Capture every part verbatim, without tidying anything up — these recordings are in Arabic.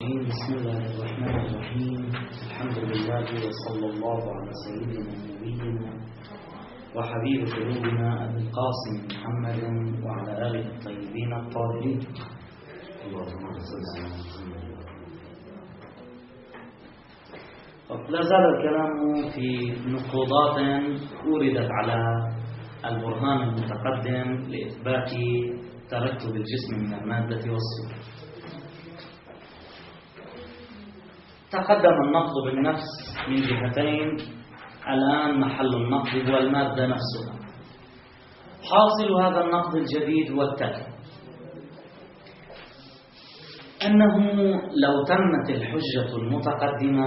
بسم الله الرحمن الرحيم. الحمد لله وصلى الله على سيدنا ونبينا وحبيب قلوبنا أبي القاسم محمد وعلى آله الطيبين الطاهرين. اللهم صل على محمد. لا زال الكلام في نقوضات أوردت على البرهان المتقدم لإثبات تركب الجسم من المادة والصورة. تقدم النقض بالنفس من جهتين، الآن محل النقض هو المادة نفسها. حاصل هذا النقض الجديد هو التالي: أنه لو تمت الحجة المتقدمة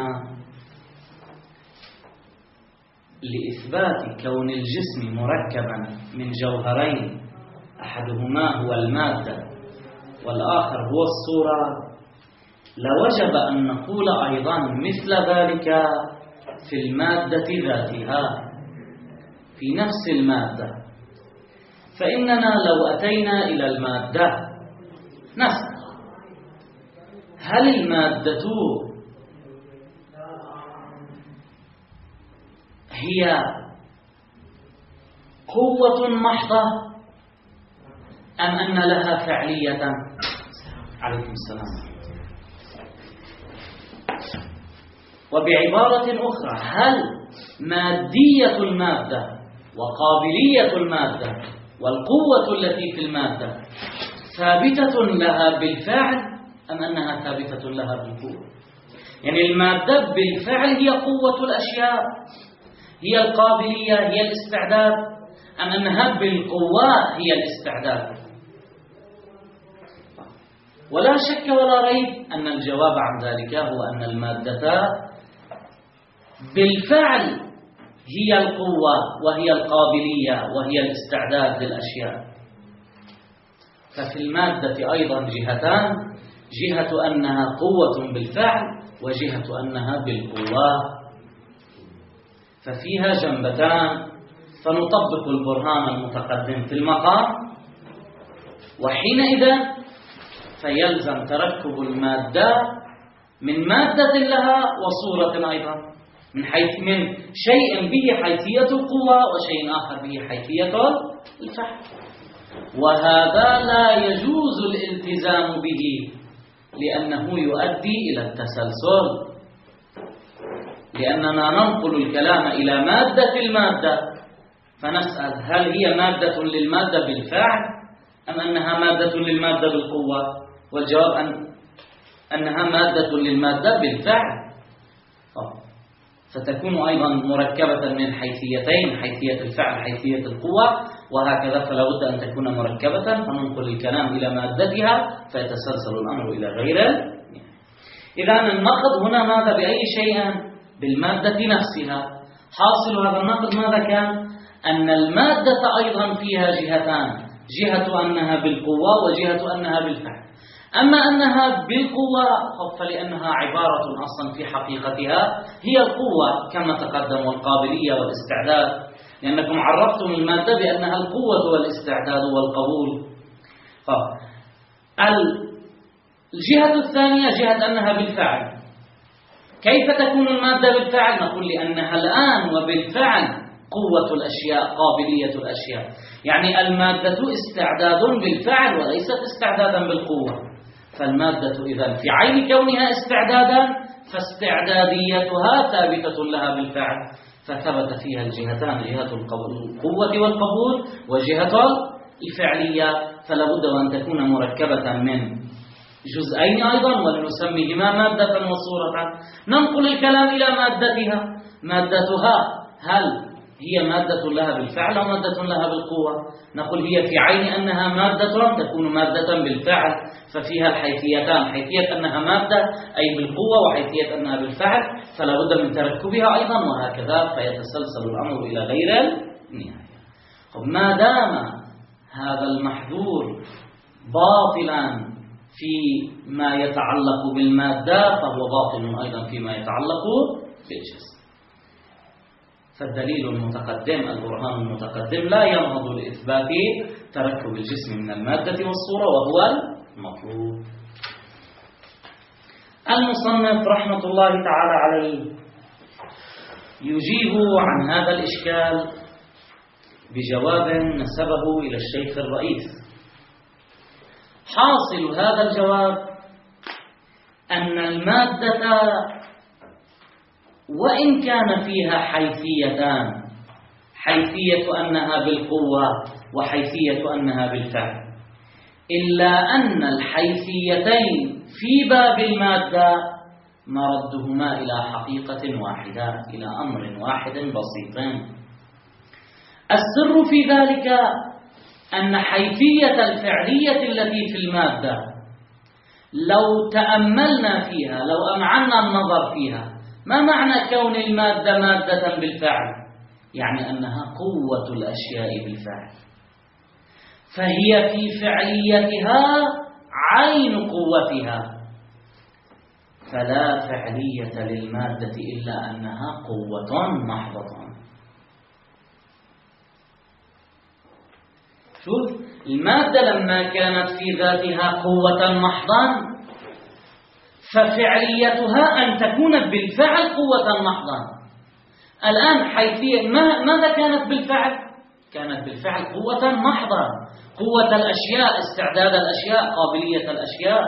لإثبات كون الجسم مركبا من جوهرين أحدهما هو المادة والآخر هو الصورة، لوجب أن نقول أيضا مثل ذلك في المادة ذاتها، في نفس المادة. فإننا لو أتينا إلى المادة نسأل: هل المادة هي قوة محضة أم أن لها فعلية؟ عليكم السلام. وبعبارة أخرى، هل مادية المادة وقابلية المادة والقوة التي في المادة ثابتة لها بالفعل أم أنها ثابتة لها بالقوة؟ يعني المادة بالفعل هي قوة الأشياء، هي القابلية، هي الاستعداد، أم أنها بالقوة هي الاستعداد؟ ولا شك ولا ريب أن الجواب عن ذلك هو أن المادة بالفعل هي القوة وهي القابلية وهي الاستعداد للأشياء. ففي المادة أيضا جهتان: جهة أنها قوة بالفعل وجهة أنها بالقوة، ففيها جنبتان. فنطبق البرهان المتقدم في المقام، وحينئذ فيلزم تركب المادة من مادة لها وصورة أيضا، من حيث من شيء به حيثية القوة وشيء آخر به حيثية الفعل. وهذا لا يجوز الالتزام به لأنه يؤدي إلى التسلسل، لأننا ننقل الكلام إلى مادة المادة فنسأل: هل هي مادة للمادة بالفعل أم أنها مادة للمادة بالقوة؟ والجواب أن أنها مادة للمادة بالفعل، فتكون أيضا مركبة من حيثيتين: حيثية الفعل، حيثية القوة، وهكذا. فلا بد أن تكون مركبة، فننقل الكلام إلى مادتها فيتسلسل الأمر إلى غيره. إذن النقض هنا ماذا؟ بأي شيء؟ بالمادة نفسها. حاصل هذا النقض ماذا كان؟ أن المادة أيضا فيها جهتان: جهة أنها بالقوة وجهة أنها بالفعل. أما أنها بالقوة فلأنها عبارة أصلا في حقيقتها هي القوة كما تقدم، والقابلية والاستعداد، لأنكم عرفتم المادة بأنها القوة والاستعداد والقبول. الجهة الثانية جهة أنها بالفعل. كيف تكون المادة بالفعل؟ نقول لأنها الآن وبالفعل قوة الأشياء، قابلية الأشياء. يعني المادة استعداد بالفعل وليست استعدادا بالقوة. فالمادة إذن في عين كونها استعدادا فاستعداديتها ثابتة لها بالفعل، فثبت فيها الجهتان: جهة القوة والقبول وجهة الفعلية. فلا بد أن تكون مركبة من جزئين أيضا، ولنسميهما مادة وصورة. ننقل الكلام إلى مادتها. مادتها هل هي مادة لها بالفعل أو مادة لها بالقوة؟ نقول هي في عين أنها مادة تكون مادة بالفعل، ففيها الحيثيتان: حيثية أنها مادة أي بالقوة، وحيثية أنها بالفعل، فلا بد من تركبها أيضا، وهكذا فيتسلسل الأمر إلى غير النهاية. ما دام هذا المحذور باطلا فيما يتعلق بالمادة فهو باطل أيضا فيما يتعلق بالجسم. فالدليل المتقدم، البرهان المتقدم، لا ينهض لإثبات تركب الجسم من المادة والصورة، وهو المطلوب. المصنف رحمة الله تعالى عليه يجيب عن هذا الإشكال بجواب نسبه إلى الشيخ الرئيس. حاصل هذا الجواب أن المادة وإن كان فيها حيثيتان، حيثية أنها بالقوة وحيثية أنها بالفعل، إلا أن الحيثيتين في باب المادة مردهما إلى حقيقة واحدة، إلى أمر واحد بسيط. السر في ذلك أن حيثية الفعلية التي في المادة لو تأملنا فيها، لو أمعنا النظر فيها، ما معنى كون المادة مادة بالفعل؟ يعني أنها قوة الأشياء بالفعل، فهي في فعليتها عين قوتها، فلا فعلية للمادة إلا أنها قوة محضة. شوف، المادة لما كانت في ذاتها قوة محضة ففعليتها أن تكون بالفعل قوة محضة. الآن حيثية ماذا كانت بالفعل؟ كانت بالفعل قوة محضة، قوة الأشياء، استعداد الأشياء، قابلية الأشياء،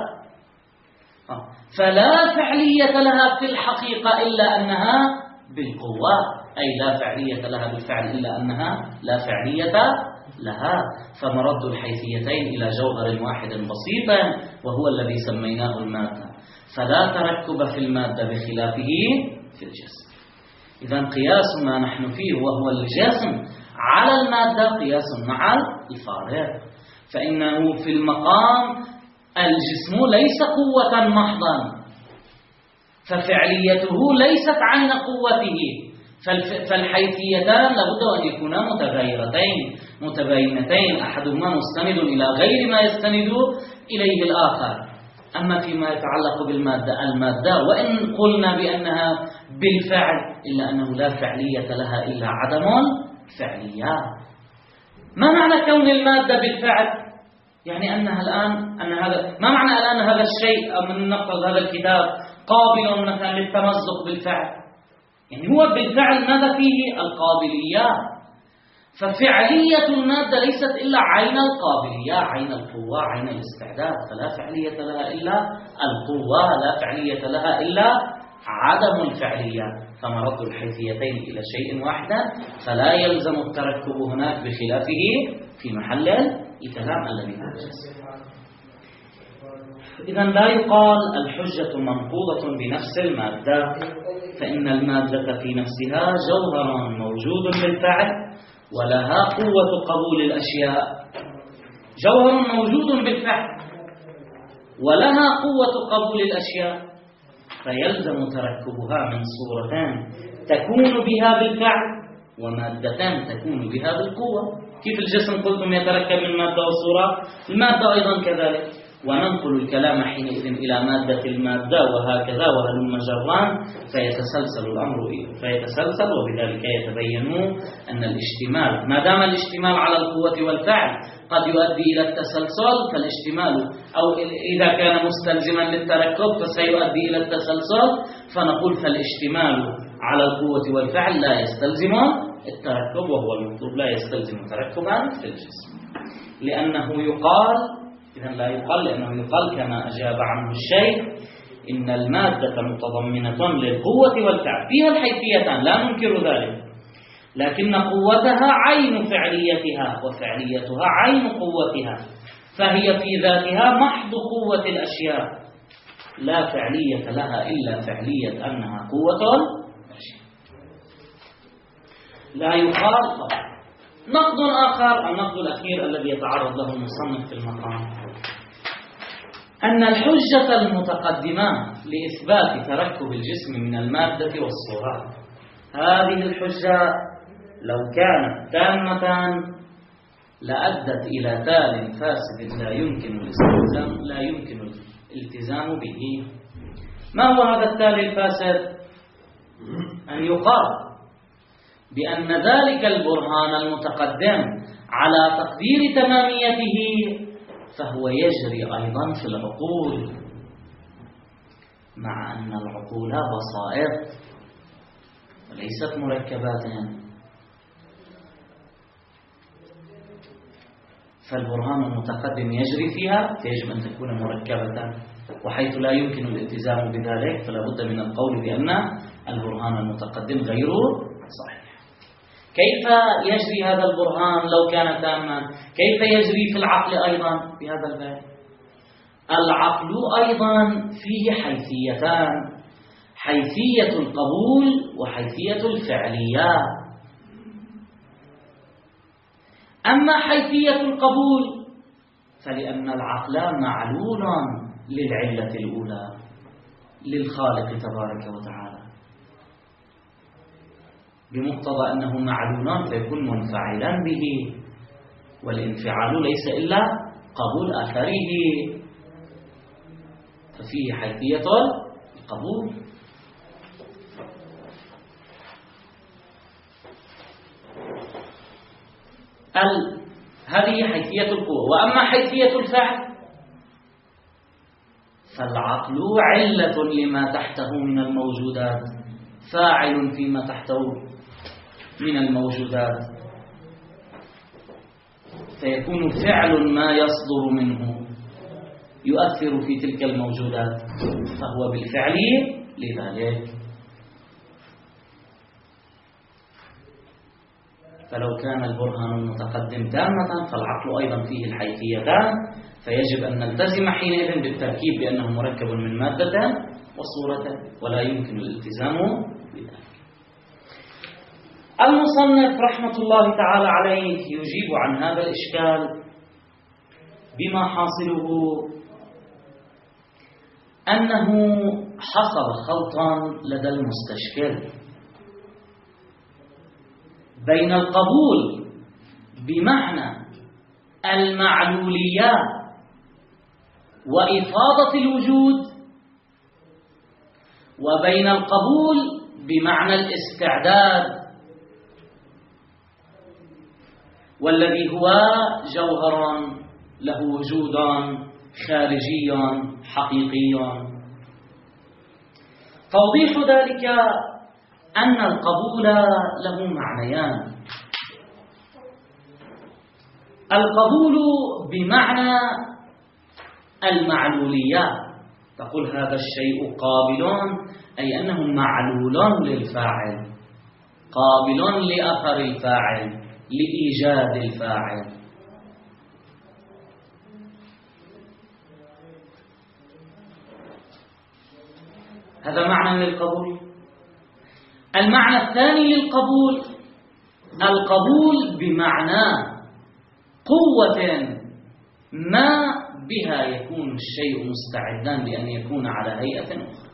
فلا فعلية لها في الحقيقة إلا أنها بالقوة، أي لا فعلية لها بالفعل إلا أنها لا فعلية لها. فمرد الحيثيتين إلى جوهر واحد بسيط وهو الذي سميناه المادة، فلا تركب في المادة بخلافه في الجسم. إذن قياس ما نحن فيه وهو الجسم على المادة قياس مع الفارق، فإنه في المقام الجسم ليس قوة محضا، ففعليته ليست عين قوته، فالحيثيتان لابد أن يكونا متغيرتين متباينتين، أحدهما مستند إلى غير ما يستند إليه الآخر. أما فيما يتعلق بالمادة، المادة وإن قلنا بأنها بالفعل إلا أنه لا فعلية لها إلا عدم فعلية. ما معنى كون المادة بالفعل؟ يعني أنها الآن أن هذا ما معنى الآن هذا الشيء أو من نفرض هذا الكتاب قابل مثلا للتمزق بالفعل، يعني هو بالفعل ماذا فيه؟ القابلية. ففعلية المادة ليست إلا عين القابلية، عين القوة، عين الاستعداد، فلا فعلية لها إلا القوة، لا فعلية لها إلا عدم الفعلية. فمرد الحيثيتين إلى شيء واحد، فلا يلزم التركب هناك بخلافه في محل الكلام الذي نجلس. إذن لا يقال الحجة منقوضة بنفس المادة، فإن المادة في نفسها جوهر موجود بالفعل ولها قوة قبول الأشياء، جوهر موجود بالفعل ولها قوة قبول الأشياء، فيلزم تركبها من صورتان تكون بها بالفعل ومادتان تكون بها بالقوة. كيف الجسم قلتم يتركب من مادة وصورة، المادة أيضا كذلك، وننقل الكلام حينئذ إلى مادة المادة وهكذا وهلم جران، فيتسلسل الأمر فيتسلسل وبذلك يتبين أن الاشتمال ما دام الاشتمال على القوة والفعل قد يؤدي إلى التسلسل، فالاشتمال أو إذا كان مستلزما للتركب فسيؤدي إلى التسلسل، فنقول فالاشتمال على القوة والفعل لا يستلزم التركب، وهو المطلوب لا يستلزم تركبا في الجسم، لأنه يقال إذن لا يقال لأنه يقال كما أجاب عنه الشيخ إن المادة متضمنة للقوة والفعل، فيها الحيثيتان لا ننكر ذلك، لكن قوتها عين فعليتها وفعليتها عين قوتها، فهي في ذاتها محض قوة الأشياء، لا فعلية لها إلا فعلية أنها قوة الأشياء. لا يقال. نقد آخر، النقد الأخير الذي يتعرض له المصنف في المقام، أن الحجة المتقدمة لإثبات تركب الجسم من المادة والصورة، هذه الحجة لو كانت تامة لأدت إلى تال فاسد لا يمكن الالتزام لا يمكن الالتزام به. ما هو هذا التال الفاسد؟ أن يقال بأن ذلك البرهان المتقدم على تقدير تماميته فهو يجري أيضا في العقول. مع أن العقول بسائط وليست مركبات، فالبرهان المتقدم يجري فيها فيجب أن تكون مركبة، وحيث لا يمكن الالتزام بذلك فلا بد من القول بأن البرهان المتقدم غير صحيح. كيف يجري هذا البرهان لو كان تاما؟ كيف يجري في العقل أيضا بهذا الباب؟ العقل أيضا فيه حيثيتان، حيثية القبول وحيثية الفعلية. أما حيثية القبول فلأن العقل معلول للعلة الأولى للخالق تبارك وتعالى، بمقتضى أنه معلول فيكون منفعلا به، والانفعال ليس إلا قبول أثره، ففيه حيثية القبول. ال... هذه حيثية القوة. وأما حيثية الفعل فالعقل علة لما تحته من الموجودات، فاعل فيما تحته من الموجودات، فيكون فعل ما يصدر منه يؤثر في تلك الموجودات، فهو بالفعل لذلك. فلو كان البرهان المتقدم تامة فالعقل أيضا فيه الحيثيتان، فيجب أن نلتزم حينئذ بالتركيب بأنه مركب من مادة وصورة، ولا يمكن الالتزام بذلك. المصنف رحمة الله تعالى عليه يجيب عن هذا الإشكال بما حاصله أنه حصل خلطا لدى المستشكل بين القبول بمعنى المعلولية وإفاضة الوجود، وبين القبول بمعنى الاستعداد، والذي هو جوهر له وجود خارجي حقيقي. توضيح ذلك أن القبول له معنيان. القبول بمعنى المعلولية، تقول هذا الشيء قابل، أي أنه معلول للفاعل، قابل لأثر الفاعل، لإيجاد الفاعل. هذا معنى للقبول. المعنى الثاني للقبول، القبول بمعنى قوة ما بها يكون الشيء مستعدا لأن يكون على هيئة أخرى.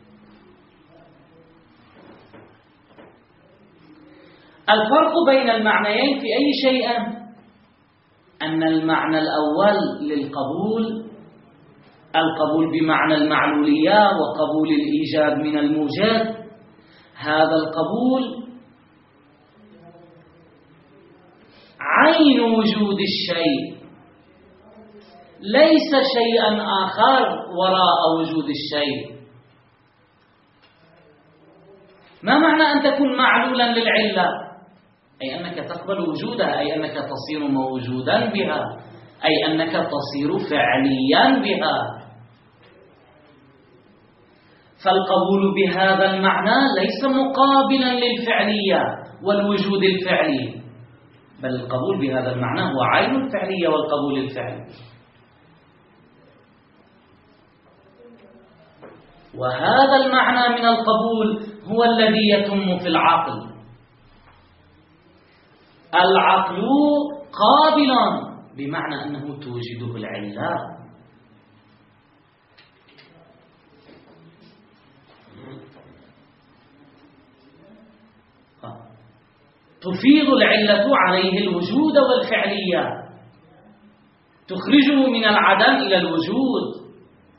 الفرق بين المعنيين في أي شيء أن المعنى الأول للقبول القبول بمعنى المعلولية وقبول الإيجاد من الموجد، هذا القبول عين وجود الشيء، ليس شيئا آخر وراء وجود الشيء. ما معنى أن تكون معلولا للعلة؟ أي أنك تقبل وجودها، أي أنك تصير موجودا بها، أي أنك تصير فعليا بها. فالقبول بهذا المعنى ليس مقابلا للفعلية والوجود الفعلي، بل القبول بهذا المعنى هو عين الفعلية والقبول الفعلي. وهذا المعنى من القبول هو الذي يتم في العقل. العقل قابل بمعنى أنه توجده العلة. تفيض العلة عليه الوجود والفعلية، تخرجه من العدم إلى الوجود.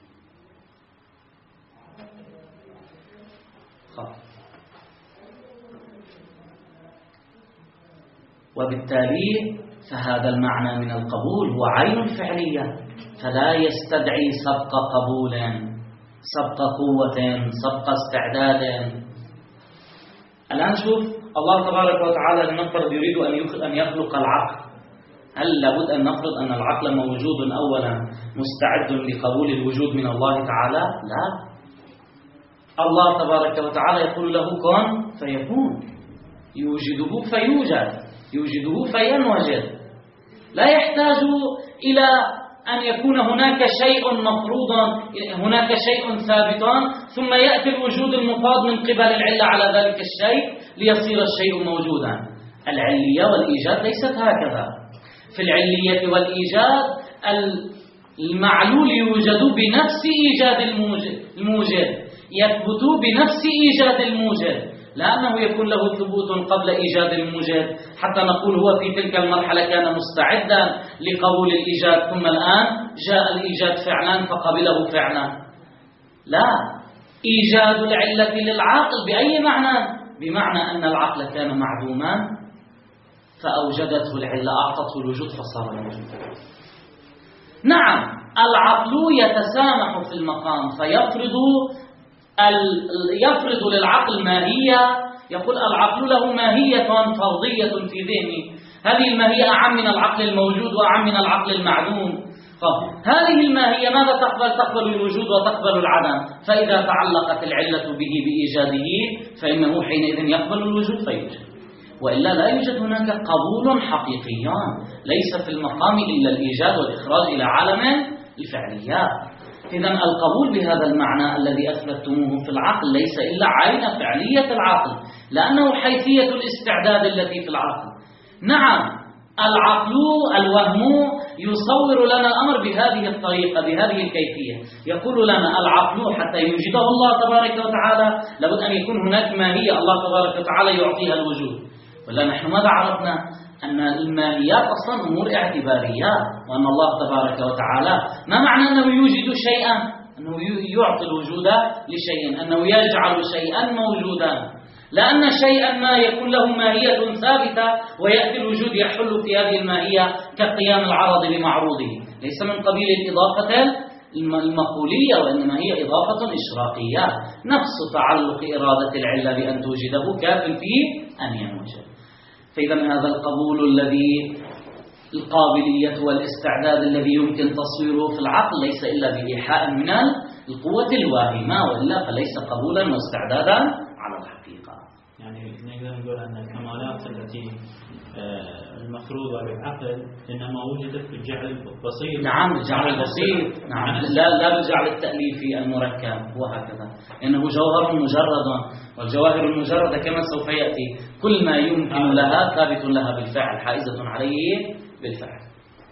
وبالتالي فهذا المعنى من القبول هو عين الفعلية، فلا يستدعي سبق قبول، سبق قوة، سبق استعداد. الآن شوف الله تبارك وتعالى لنفرض يريد أن يخلق العقل، هل لابد أن نفرض أن العقل موجود أولا مستعد لقبول الوجود من الله تعالى؟ لا، الله تبارك وتعالى يقول له كن فيكون، يوجده فيوجد، يوجده فينوجد، لا يحتاج إلى أن يكون هناك شيء مفروضا، هناك شيء ثابت ثم يأتي الوجود المفاض من قبل العلة على ذلك الشيء ليصير الشيء موجودا. العلية والإيجاد ليست هكذا. في العلية والإيجاد المعلول يوجد بنفس إيجاد الموجد، يثبت بنفس إيجاد الموجد، لأنه يكون له ثبوت قبل إيجاد الموجد حتى نقول هو في تلك المرحلة كان مستعدا لقبول الإيجاد، ثم الآن جاء الإيجاد فعلا فقبله فعلا. لا، إيجاد العلة للعقل بأي معنى؟ بمعنى أن العقل كان معدوما فأوجدته العلة، أعطته الوجود فصار الوجود. نعم، العقل يتسامح في المقام فيفرض يفرض للعقل ماهية، يقول العقل له ماهية فرضية في ذهني، هذه الماهية أعم من العقل الموجود وأعم من العقل المعدوم. هذه الماهية ماذا تقبل؟ تقبل الوجود وتقبل العدم، فإذا تعلقت العلة به بإيجاده فإنه حينئذ يقبل الوجود فيوجد، وإلا لا يوجد هناك قبول حقيقيان، ليس في المقام إلا الإيجاد والإخراج إلى عالم الفعليات. إذن القبول بهذا المعنى الذي أثبتموه في العقل ليس إلا عين فعلية العقل، لأنه حيثية الاستعداد التي في العقل. نعم، العقل الوهم يصور لنا الأمر بهذه الطريقة، بهذه الكيفية، يقول لنا العقل حتى يوجده الله تبارك وتعالى لابد أن يكون هناك ماهية الله تبارك وتعالى يعطيها الوجود. ولا نحن ماذا عرفنا؟ أن الماهيات أصلا أمور اعتباريات، وأن الله تبارك وتعالى ما معنى أنه يوجد شيئا؟ أنه يعطي الوجود لشيء، أنه يجعل شيئا موجودا، لأن شيئا ما يكون له ماهية ثابتة ويأتي الوجود يحل في هذه الماهية كقيام العرض بمعروضه، ليس من قبيل الإضافة المقولية، وإنما هي إضافة إشراقية، نفس تعلق إرادة العلة بأن توجده كاف في أن ينوجد. فإذا هذا القبول الذي القابلية والاستعداد الذي يمكن تصويره في العقل ليس إلا بإيحاء من القوة الواهمة، وإلا فليس قبولا واستعدادا على الحقيقة. يعني نقدر نقول أن الكمالات التي المفروضة بالعقل إنما وجدت بالجعل البسيط. نعم، الجعل البسيط، نعم، لا لا بالجعل التأليفي المركب وهكذا، إنه جوهر مجرد، والجواهر المجردة كما سوف يأتي كل ما يمكن لها ثابت لها بالفعل، حائزة عليه بالفعل.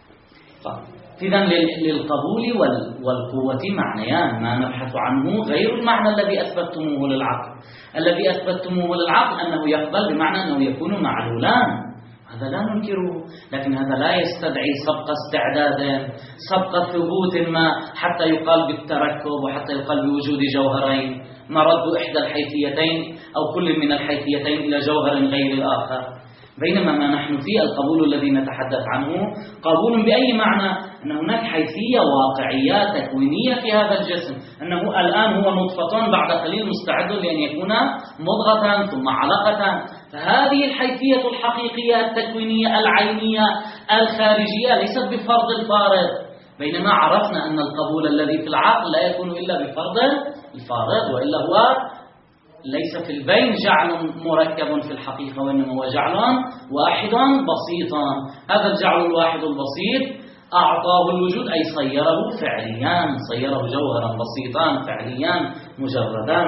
إذن للقبول والقوة معنيان، ما نبحث عنه غير المعنى الذي أثبتموه للعقل. الذي أثبتموه للعقل أنه يقبل بمعنى أنه يكون معلولان، هذا لا ننكره، لكن هذا لا يستدعي سبق استعداد، سبق ثبوت ما حتى يقال بالتركب وحتى يقال بوجود جوهرين، مرد إحدى الحيثيتين أو كل من الحيثيتين إلى جوهر غير الآخر. بينما ما نحن فيه القبول الذي نتحدث عنه قبول بأي معنى؟ أن هناك حيثية واقعية تكوينية في هذا الجسم، أنه الآن هو نطفة بعد قليل مستعد لأن يكون مضغة ثم علقة، فهذه الحيثية الحقيقية التكوينية العينية الخارجية ليست بفرض الفارض، بينما عرفنا أن القبول الذي في العقل لا يكون إلا بفرض الفارض، وإلا هو ليس في البين جعل مركب في الحقيقة، وإنما هو جعل واحد بسيطا. هذا الجعل الواحد البسيط أعطاه الوجود، أي صيره فعليا، صيره جوهرا بسيطا فعليا مجردا.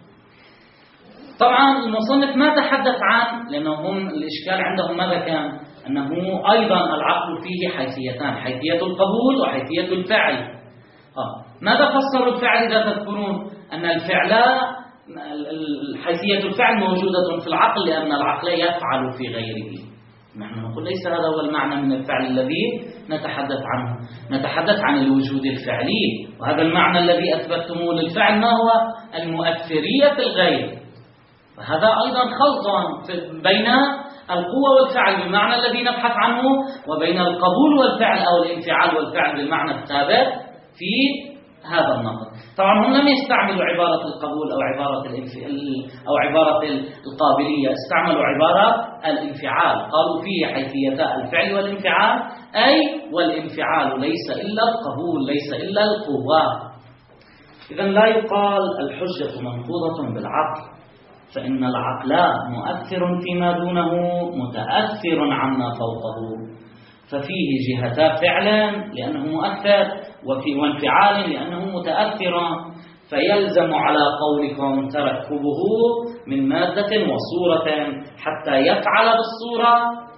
طبعا المصنف ما تحدث عن، لأنهم الإشكال عندهم ماذا كان؟ أنه أيضا العقل فيه حيثيتان، حيثية القبول وحيثية الفعل. آه. ماذا فسروا الفعل إذا تذكرون؟ أن الفعل حيثية الفعل موجودة في العقل لأن العقل يفعل في غيره. نحن نقول ليس هذا هو المعنى من الفعل الذي نتحدث عنه، نتحدث عن الوجود الفعلي، وهذا المعنى الذي أثبتموه للفعل ما هو؟ المؤثرية في الغير. فهذا أيضا خلط بين القوة والفعل بالمعنى الذي نبحث عنه، وبين القبول والفعل أو الانفعال والفعل بالمعنى الثابت في هذا النقد. طبعا هم لم يستعملوا عبارة القبول أو عبارة أو عبارة القابلية، استعملوا عبارة الانفعال، قالوا فيه حيثيتا الفعل والانفعال، أي والانفعال ليس إلا القبول ليس إلا القوة. إذن لا يقال الحجة منقوضة بالعقل، فإن العقل مؤثر فيما دونه متأثر عما فوقه، ففيه جهتا فعلا لأنه مؤثر وفي وانفعال لأنه متأثر، فيلزم على قولكم تركبه من مادة وصورة حتى يفعل بالصورة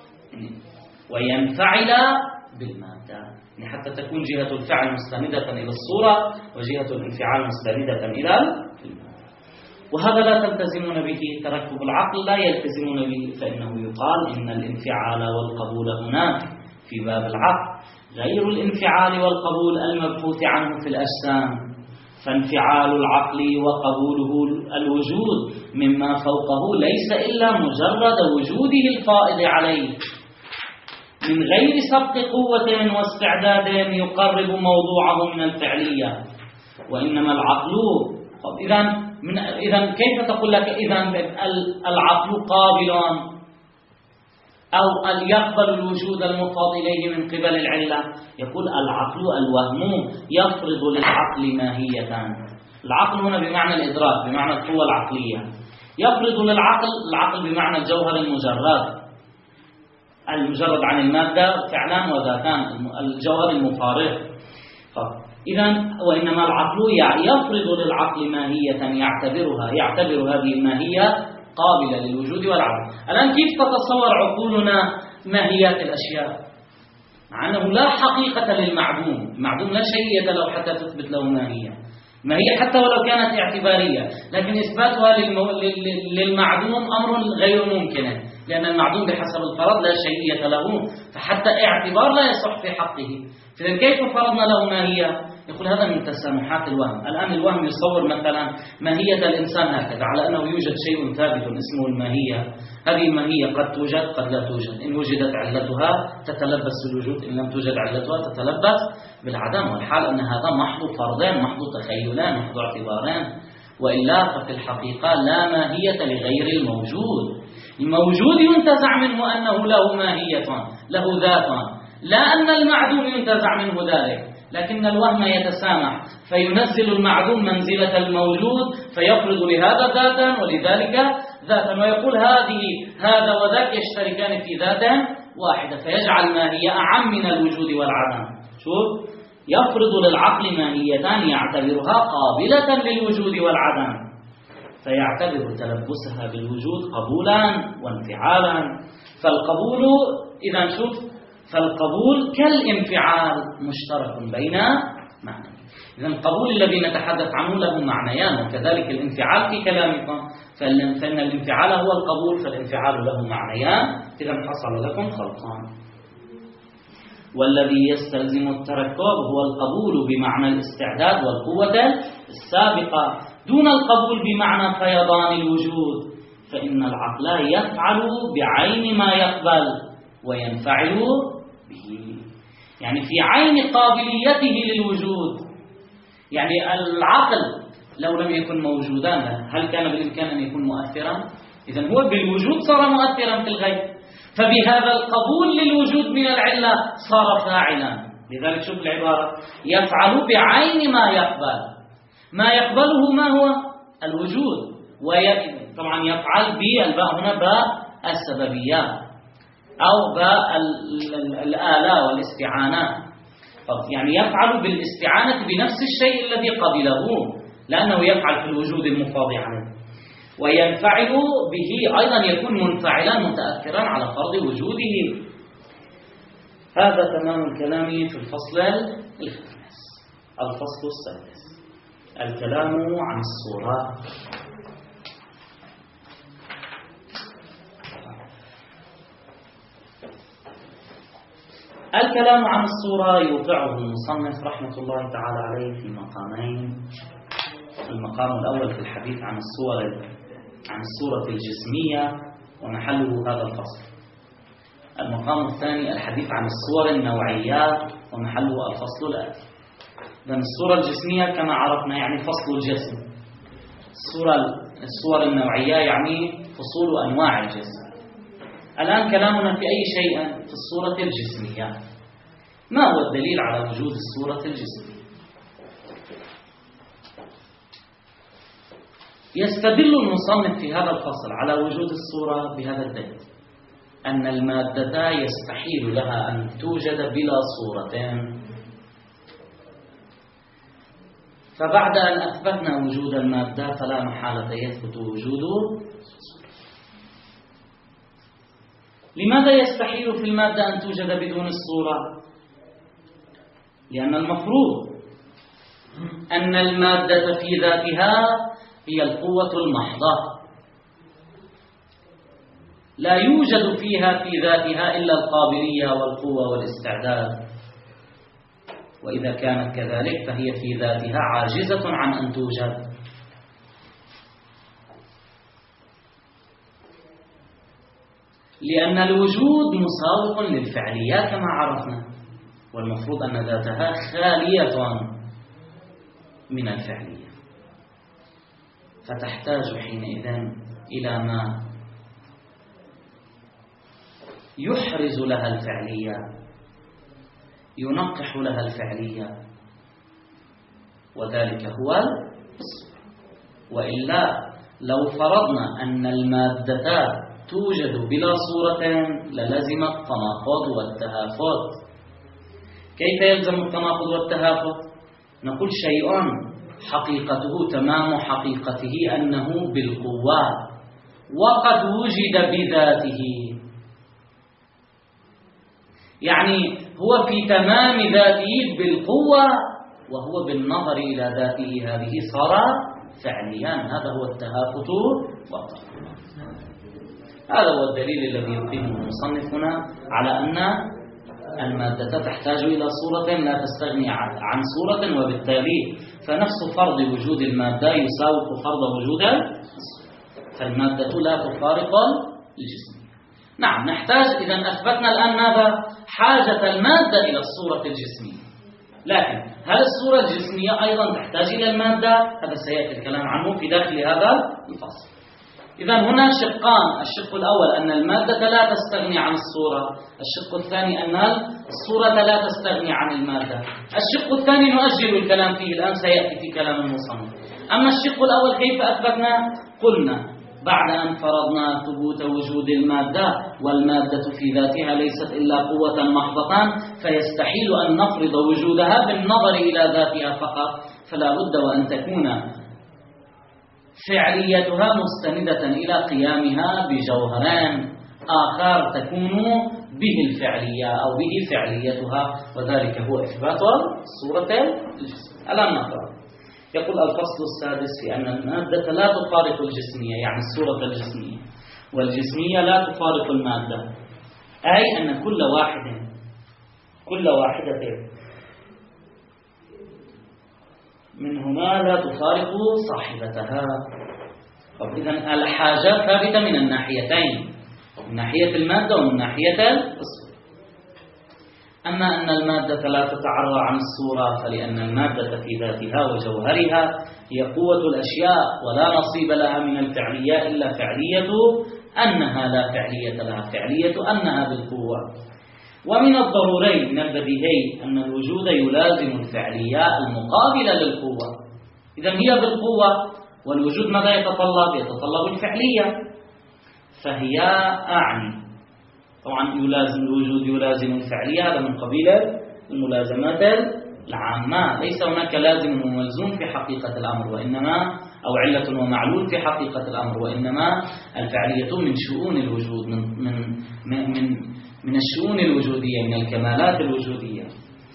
وينفعل بالمادة، يعني حتى تكون جهة الفعل مستندة إلى الصورة وجهة الانفعال مستندة إلى المادة. وهذا لا تلتزمون به، تركب العقل لا يلتزمون به، فإنه يقال إن الانفعال والقبول هناك في باب العقل غير الانفعال والقبول المبحوث عنه في الأجسام، فانفعال العقل وقبوله الوجود مما فوقه ليس إلا مجرد وجوده الفائض عليه من غير سبق قوة واستعداد يقرب موضوعه من الفعلية، وإنما العقل. إذن من إذن كيف تقول لك إذن العقل قابل أو يقبل الوجود المفاض إليه من قبل العلة؟ يقول العقل الوهم يفرض للعقل ماهية. العقل هنا بمعنى الإدراك، بمعنى القوة العقلية. يفرض للعقل، العقل بمعنى الجوهر المجرد، المجرد عن المادة فعلا وذاتان، الجوهر المفارغ. إذن وإنما العقل يفرض للعقل ماهية يعتبرها يعتبر هذه الماهية قابلة للوجود والعدم. الآن كيف تتصور عقولنا ماهيات الأشياء؟ مع أنه لا حقيقة للمعدوم، المعدوم لا شيئية له حتى تثبت له ماهية، ماهية حتى ولو كانت اعتبارية، لكن إثباتها للمو... للمعدوم أمر غير ممكن، لأن المعدوم بحسب الفرض لا شيئية له، فحتى اعتبار لا يصح في حقه. فإذا كيف فرضنا له ماهية؟ يقول هذا من تسامحات الوهم. الآن الوهم يصور مثلا ماهية الإنسان هكذا، على أنه يوجد شيء ثابت اسمه الماهية، هذه الماهية قد توجد قد لا توجد، إن وجدت علتها تتلبس بالوجود، إن لم توجد علتها تتلبس بالعدم، والحال أن هذا محض فرضين، محض تخيلان، محض اعتبارين، وإلا ففي الحقيقة لا ماهية لغير الموجود. الموجود ينتزع منه أنه له ماهية له ذات، لا أن المعدوم ينتزع منه ذلك، لكن الوهم يتسامح فينزل المعدوم منزلة الموجود فيفرض لهذا ذاتا ولذلك ذاتا، ويقول هذه هذا وذاك يشتركان في ذات واحدة، فيجعل ماهية أعم من الوجود والعدم. شوف، يفرض للعقل ماهيتان يعتبرها قابلة للوجود والعدم، فيعتبر تلبسها بالوجود قبولا وانفعالا. فالقبول إذا شوف فالقبول كالانفعال مشترك بين معنى. إذا القبول الذي نتحدث عنه له معنيان، وكذلك الانفعال في كلامكم، فإن الانفعال هو القبول، فالانفعال له معنيان. إذا حصل لكم خلطان. والذي يستلزم التركب هو القبول بمعنى الاستعداد والقوة السابقة دون القبول بمعنى فيضان الوجود، فإن العقل يفعل بعين ما يقبل وينفعل به، يعني في عين قابليته للوجود. يعني العقل لو لم يكن موجودا هل كان بالإمكان أن يكون مؤثرا؟ إذن هو بالوجود صار مؤثرا في الغيب، فبهذا القبول للوجود من العلة صار فاعلا. لذلك شوف العبارة، يفعل بعين ما يقبل، ما يقبله ما هو الوجود، وطبعا يفعل بالباء هنا باء السببيات أو باء الآلاء والاستعانات، يعني يفعل بالاستعانة بنفس الشيء الذي قبله، لأنه يفعل في الوجود المفاض عليه، وينفعل به أيضا يكون منفعلا متأثرا على فرض وجوده. هذا تمام الكلام في الفصل الخامس. الفصل السادس، الكلام عن الصورة. الكلام عن الصورة يوقعه المصنف رحمة الله تعالى عليه في مقامين. المقام الأول في الحديث عن الصور عن الصورة الجسمية ومحله هذا الفصل. المقام الثاني الحديث عن الصور النوعيات ومحله الفصل الآتي. إذن الصورة الجسمية كما عرفنا يعني فصل الجسم، الصورة الصور النوعية يعني فصول أنواع الجسم. الآن كلامنا في أي شيء في الصورة الجسمية. ما هو الدليل على وجود الصورة الجسمية؟ يستدل المصنف في هذا الفصل على وجود الصورة بهذا الدليل: أن المادة يستحيل لها أن توجد بلا صورتين. فبعد أن أثبتنا وجود المادة فلا محالة يثبت وجود الصورة. لماذا يستحيل في المادة أن توجد بدون الصورة؟ لأن المفروض أن المادة في ذاتها هي القوة المحضة، لا يوجد فيها في ذاتها إلا القابلية والقوة والاستعداد، وإذا كانت كذلك فهي في ذاتها عاجزة عن أن توجد. لأن الوجود مساوق للفعلية كما عرفنا، والمفروض أن ذاتها خالية من الفعلية، فتحتاج حينئذ إلى ما يحرز لها الفعلية، ينقح لها الفعلية، وذلك هو الصورة. وإلا لو فرضنا أن المادة توجد بلا صورة للزم التناقض والتهافت. كيف يلزم التناقض والتهافت؟ نقول شيء حقيقته تمام حقيقته أنه بالقوة وقد وجد بذاته، يعني هو في تمام ذاته بالقوة وهو بالنظر إلى ذاته هذه صار فعليا. هذا هو التهافت والتناقض. هذا هو الدليل الذي يقيمه المصنف هنا على أن المادة تحتاج إلى صورة لا تستغني عن صورة، وبالتالي فنفس فرض وجود المادة يساوي فرض وجود الصورة، فالمادة لا تفارق الجسم. نعم نحتاج، إذا أثبتنا الآن ماذا؟ حاجة المادة إلى الصورة الجسمية. لكن هل الصورة الجسمية أيضا تحتاج إلى المادة؟ هذا سيأتي الكلام عنه في داخل هذا الفصل. إذا هنا شقان: الشق الأول أن المادة لا تستغني عن الصورة، الشق الثاني أن الصورة لا تستغني عن المادة. الشق الثاني نؤجل الكلام فيه، الآن سيأتي في كلام المصنف. أما الشق الأول كيف أثبتنا؟ قلنا بعد أن فرضنا ثبوت وجود المادة، والمادة في ذاتها ليست إلا قوة محضة، فيستحيل أن نفرض وجودها بالنظر إلى ذاتها فقط، فلا بد وأن تكون فعليتها مستندة إلى قيامها بجوهران آخر تكون به الفعلية أو به فعليتها، وذلك هو إثبات صورة الجسم. الآن نقرأ. يقول الفصل السادس في أن المادة لا تفارق الجسمية، يعني الصورة الجسمية، والجسمية لا تفارق المادة، أي أن كل واحد كل واحدة منهما لا تفارق صاحبتها. إذن الحاجة ثابتة من الناحيتين، من ناحية المادة ومن ناحية الصورة. أما أن المادة لا تتعرى عن الصورة فلأن المادة في ذاتها وجوهرها هي قوة الأشياء، ولا نصيب لها من الفعلية إلا فعلية أنها لا فعلية لها، فعلية أنها بالقوة. ومن الضروري من البديهي أن الوجود يلازم الفعلية المقابلة للقوة. إذن هي بالقوة، والوجود ماذا يتطلب؟ يتطلب الفعلية. فهي أعني طبعا يلازم الوجود يلازم الفعلية، هذا من قبيل الملازمات العامة، ليس هناك لازم وملزوم في حقيقة الأمر، وإنما أو علة ومعلول في حقيقة الأمر، وإنما الفعلية من شؤون الوجود، من من من من الشؤون الوجودية، من الكمالات الوجودية.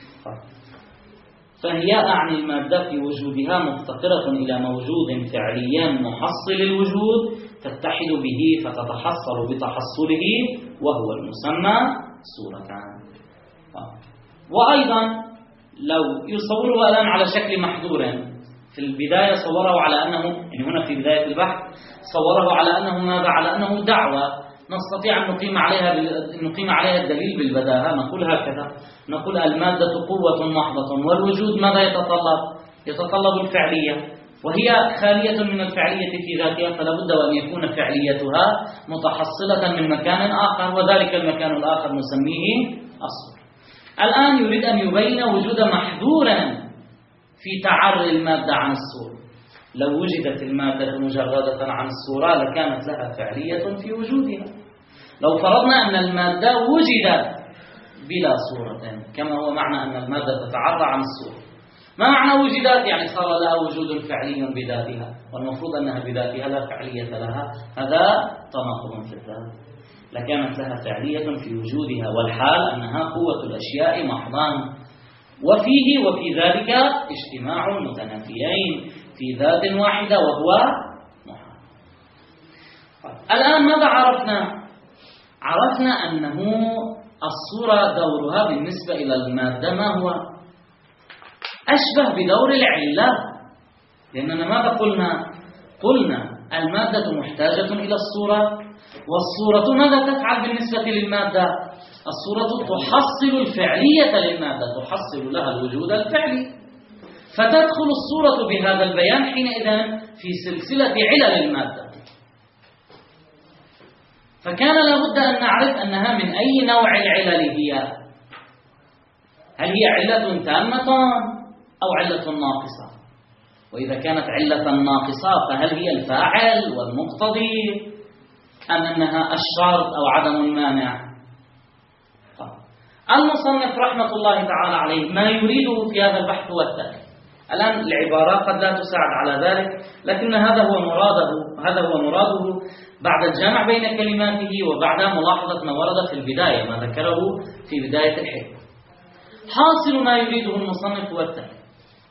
فهي أعني المادة في وجودها مفتقرة إلى موجود فعليا محصل الوجود تتحد به فتتحصل بتحصله، وهو المسمى صورتان. وأيضا لو يصوره الآن على شكل محظور، في البداية صوره على أنه، يعني هنا في بداية البحث صوره على أنه ماذا؟ على أنه دعوة، نستطيع أن نقيم عليها نقيم عليها الدليل بالبداهة. نقول هكذا، نقول المادة قوة محضة، والوجود ماذا يتطلب؟ يتطلب الفعلية، وهي خالية من الفعلية في ذاتها، فلا بد وأن يكون فعليتها متحصلة من مكان آخر، وذلك المكان الآخر نسميه الصورة. الآن يريد أن يبين وجود محذور في تعري المادة عن الصورة. لو وجدت المادة مجردة عن الصورة لكانت لها فعلية في وجودها. لو فرضنا أن المادة وجدت بلا صورة، كما هو معنى أن المادة تتعرى عن الصورة، ما معنى وجدت؟ يعني صار لها وجود فعلي بذاتها، والمفروض أنها بذاتها لا فعلية لها، هذا تناقض في الذات. لكانت لها فعلية في وجودها، والحال أنها قوة الأشياء محضان، وفيه وفي ذلك اجتماع متنافيين في ذات واحدة وهو محال. الآن ماذا عرفنا؟ عرفنا أنه الصورة دورها بالنسبة إلى المادة ما هو؟ أشبه بدور العلة، لأننا ماذا قلنا؟ قلنا المادة محتاجة إلى الصورة، والصورة ماذا تفعل بالنسبة للمادة؟ الصورة تحصل الفعلية للمادة، تحصل لها الوجود الفعلي، فتدخل الصورة بهذا البيان حينئذ في سلسلة علل المادة. فكان لابد أن نعرف أنها من أي نوع العلل هي. هل هي علة تامة أو علة ناقصة؟ وإذا كانت علة ناقصة فهل هي الفاعل والمقتضي أم أنها الشرط أو عدم المانع؟ المصنف رحمة الله تعالى عليه ما يريده في هذا البحث هو التالي. الآن العبارات قد لا تساعد على ذلك، لكن هذا هو مراده هذا هو مراده بعد الجمع بين كلماته وبعد ملاحظة ما ورد في البداية، ما ذكره في بداية الحكمة. حاصل ما يريده المصنف هو التالي: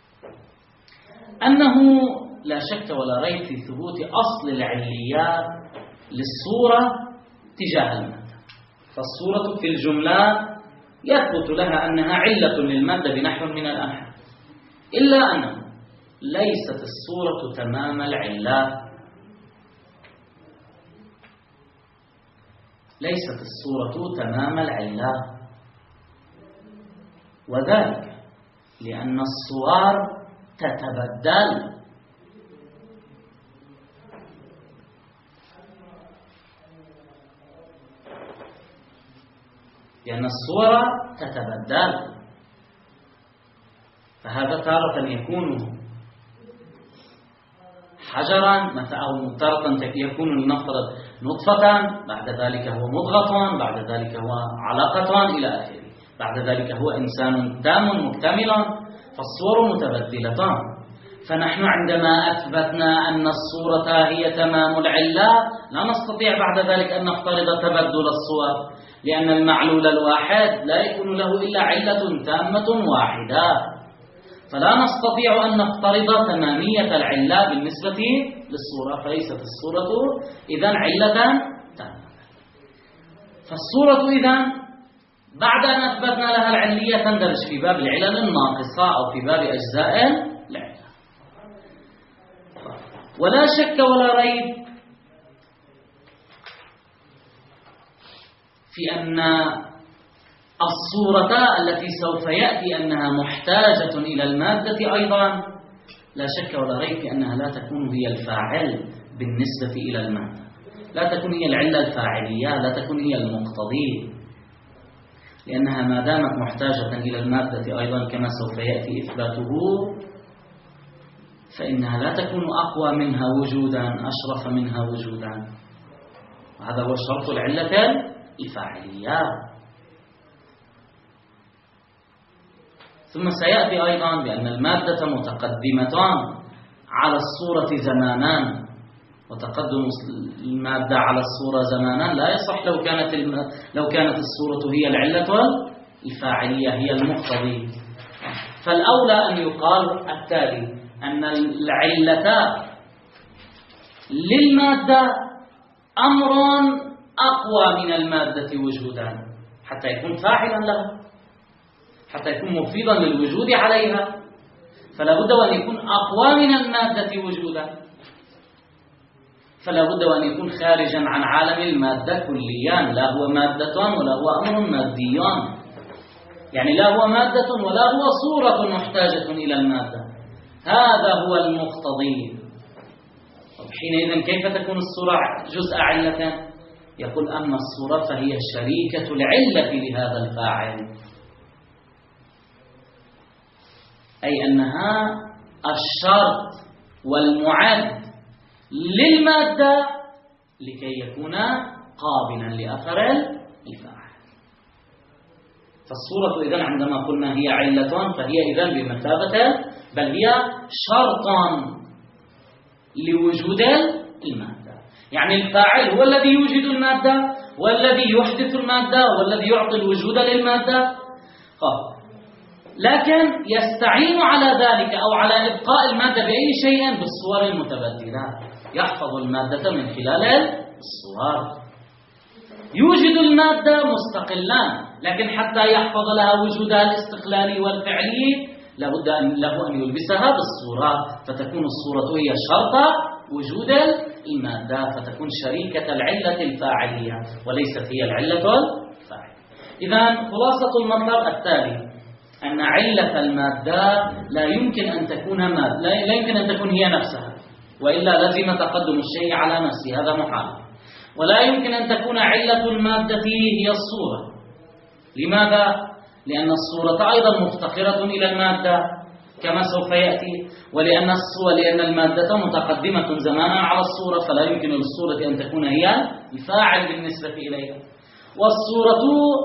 أنه لا شك ولا ريب في ثبوت أصل العليات للصورة تجاه المادة. فالصورة في الجملة يثبت لها أنها علة للمادة بنحو من الأنحاء، إلا أنه ليست الصورة تمام العلة، ليست الصورة تمام العلة، وذلك لأن الصور تتبدل. لأن الصور تتبدل، فهذا تارة يكون حجرا مثلا، أو تارة يكون لنفرض نطفة، بعد ذلك هو مضغة، بعد ذلك هو علقة إلى آخره، بعد ذلك هو إنسان تام مكتمل، فالصور متبدلتان. فنحن عندما أثبتنا أن الصورة هي تمام العلة لا نستطيع بعد ذلك أن نفترض تبدل الصور، لأن المعلول الواحد لا يكون له إلا علة تامة واحدة، فلا نستطيع أن نفترض تمامية العلة بالنسبة للصورة، فليست الصورة إذن علة تامة. فالصورة إذن بعد أن أثبتنا لها العلية تندرج في باب العلل الناقصة أو في باب أجزاء العلة. ولا شك ولا ريب في أن الصورة التي سوف يأتي أنها محتاجة إلى المادة أيضا لا شك ولا ريب في أنها لا تكون هي الفاعل بالنسبة إلى المادة، لا تكون هي العلة الفاعلية، لا تكون هي المقتضي، لأنها ما دامت محتاجة إلى المادة أيضا كما سوف يأتي إثباته فإنها لا تكون أقوى منها وجودا، أشرف منها وجودا، وهذا هو شرط العلة الفاعلية. ثم سيأتي أيضا بأن المادة متقدمتان على الصورة زمانان، وتقدم المادة على الصورة زمانان لا يصح لو كانت لو كانت الصورة هي العلة الفاعلية هي المقتضي. فالأولى أن يقال التالي: أن العلة للمادة أمر أقوى من المادة وجودا حتى يكون فاعلا لها، حتى يكون مفيدا للوجود عليها، فلا بد أن يكون أقوى من المادة وجودا. فلا بد وأن يكون خارجا عن عالم المادة كليا، لا هو مادة ولا هو أمر ماديان، يعني لا هو مادة ولا هو صورة محتاجة إلى المادة. هذا هو المقتضي. حينئذ كيف تكون الصورة جزء علة؟ يقول أما الصورة فهي شريكة العلة لهذا الفاعل، أي أنها الشرط والمعد للمادة لكي يكون قابلا لأثر الفاعل. فالصورة إذن عندما قلنا هي علة فهي إذن بمثابة بل هي شرطا لوجود المادة، يعني الفاعل هو الذي يوجد المادة والذي يحدث المادة والذي يعطي الوجود للمادة، لكن يستعين على ذلك أو على إبقاء المادة بأي شيء بالصور المتبدلة، يحفظ المادة من خلال الصور. يوجد المادة مستقلا، لكن حتى يحفظ لها وجودها الاستقلالي والفعلي لابد أن له أن يلبسها بالصورة، فتكون الصورة هي شرط وجود المادة، فتكون شريكة العلة الفاعلية وليست هي العلة الفاعلية. إذن خلاصة المطلب التالي أن علة المادة لا يمكن أن تكون مادة، لا يمكن أن تكون هي نفسها، وإلا لازم تقدم الشيء على نفسه، هذا محال. ولا يمكن أن تكون علة المادة هي الصورة. لماذا؟ لأن الصورة أيضا مفتقرة إلى المادة كما سوف يأتي، ولأن الصورة لأن المادة متقدمة زمانا على الصورة، فلا يمكن للصورة أن تكون هي الفاعل بالنسبة إليها. والصورة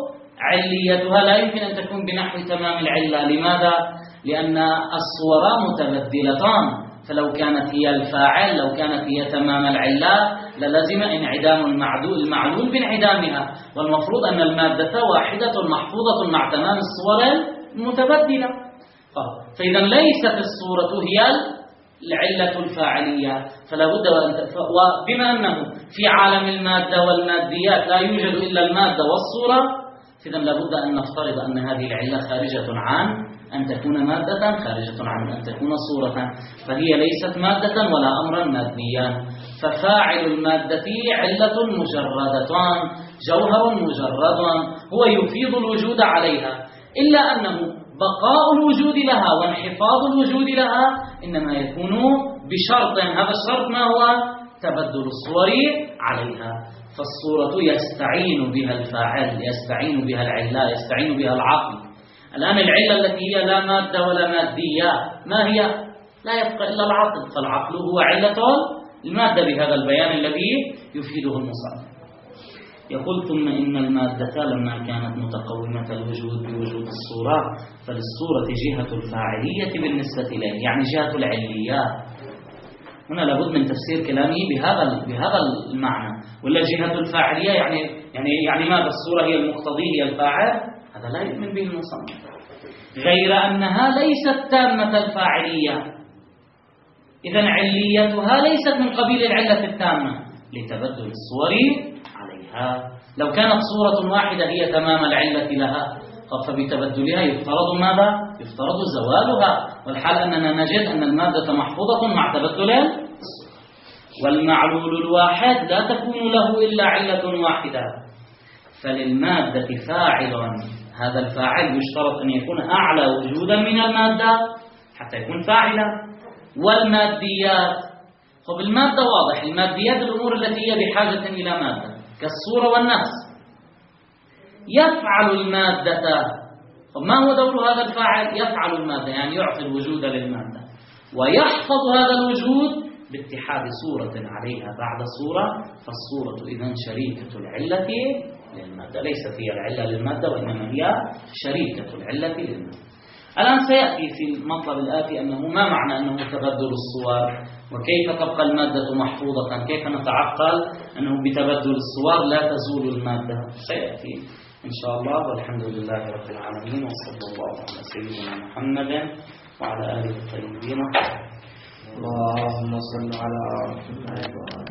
عليتها لا يمكن أن تكون بنحو تمام العلة. لماذا؟ لأن الصور متبدلتان، فلو كانت هي الفاعل لو كانت هي تمام العلة للزم انعدام المعلول بانعدامها، والمفروض أن المادة واحدة محفوظة مع تمام الصور المتبدلة. فإذا ليست الصورة هي العلة الفاعلية، فلا بد وبما أنه في عالم المادة والماديات لا يوجد إلا المادة والصورة، إذا لابد أن نفترض أن هذه العلة خارجة عن أن تكون مادة، خارجة عن أن تكون صورة، فهي ليست مادة ولا أمرا ماديا. ففاعل المادة علة مجردة، جوهر مجرد هو يفيض الوجود عليها، إلا أنه بقاء الوجود لها وانحفاظ الوجود لها إنما يكون بشرط، هذا الشرط ما هو؟ تبدل الصور عليها. فالصورة يستعين بها الفاعل، يستعين بها العلة، يستعين بها العقل. الآن العلة التي هي لا مادة ولا مادية ما هي؟ لا يبقى إلا العقل، فالعقل هو علة المادة بهذا البيان الذي يفيده المصنف. يقول ثم إن المادة لما كانت متقومة الوجود بوجود الصورة فللصورة جهة الفاعلية بالنسبة إليه، يعني جهة العليات. هنا لابد من تفسير كلامه بهذا بهذا المعنى، ولا جهة الفاعلية يعني يعني يعني ماذا؟ الصورة هي المقتضي هي الفاعل، هذا لا يؤمن به المصنف. غير أنها ليست تامة الفاعلية، إذا عليتها ليست من قبيل العلة التامة لتبدل الصور عليها. لو كانت صورة واحدة هي تمام العلة لها فبتبدلها يفترض ماذا؟ يفترض زوالها، والحال أننا نجد أن المادة محفوظة مع تبدل الصور. والمعلول الواحد لا تكون له إلا علة واحدة، فللمادة فاعل، هذا الفاعل يشترط أن يكون أعلى وجودا من المادة حتى يكون فاعلا. والماديات، طب المادة واضح، الماديات الأمور التي هي بحاجة إلى مادة كالصورة والنفس. يفعل المادة، طب ما هو دور هذا الفاعل؟ يفعل المادة يعني يعطي الوجود للمادة، ويحفظ هذا الوجود باتحاد صورة عليها بعد صورة. فالصورة إذن شريكة العلة للمادة، ليست هي العلة للمادة وإنما هي شريكة العلة للمادة. الآن سيأتي في المطلب الآتي أنه ما معنى أنه تبدل الصور، وكيف تبقى المادة محفوظة، كيف نتعقل أنه بتبدل الصور لا تزول المادة. سيأتي إن شاء الله، والحمد لله رب العالمين، وصلى الله على سيدنا محمد وعلى آله الطيبين. اللهم صل على محمد.